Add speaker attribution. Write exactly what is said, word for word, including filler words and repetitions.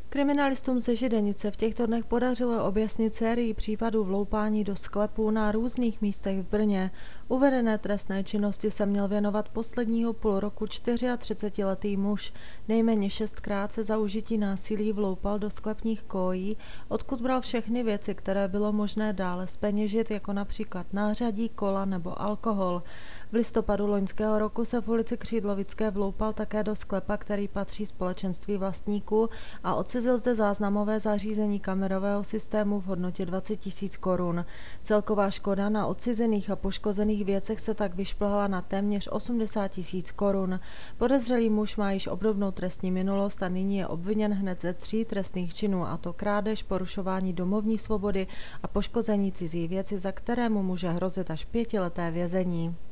Speaker 1: Kriminalistům ze Židenice v těchto dnech podařilo objasnit sérii případů vloupání do sklepů na různých místech v Brně. Uvedené trestné činnosti se měl věnovat posledního půl roku třicetičtyřletý muž. Nejméně šestkrát se za užití násilí vloupal do sklepních kojí, odkud bral všechny věci, které bylo možné dále zpeněžit, jako například nářadí, kola nebo alkohol. V listopadu loňského roku se v ulici Křídlovické vloupal také do sklepa, který patří společenství vlastníků, a odcizil zde záznamové zařízení kamerového systému v hodnotě dvacet tisíc korun. Celková škoda na odcizených a poškozených věcech se tak vyšplhala na téměř osmdesát tisíc korun. Podezřelý muž má již obdobnou trestní minulost a nyní je obviněn hned ze tří trestných činů, a to krádež, porušování domovní svobody a poškození cizí věci, za které mu může hrozit až pětileté vězení.